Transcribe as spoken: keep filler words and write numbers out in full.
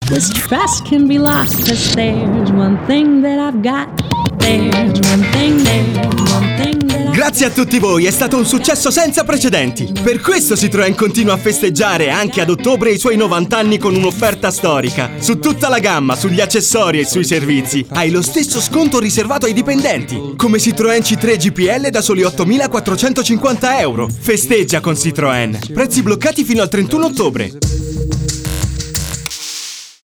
This trust can be lost, 'cause there's one thing that I've got. There's one thing, there's one thing that I've... Grazie a tutti voi, è stato un successo senza precedenti. Per questo Citroën continua a festeggiare anche ad ottobre i suoi novanta anni con un'offerta storica. Su tutta la gamma, sugli accessori e sui servizi, hai lo stesso sconto riservato ai dipendenti. Come Citroën C tre G P L da soli ottomilaquattrocentocinquanta euro. Festeggia con Citroën. Prezzi bloccati fino al trentuno ottobre.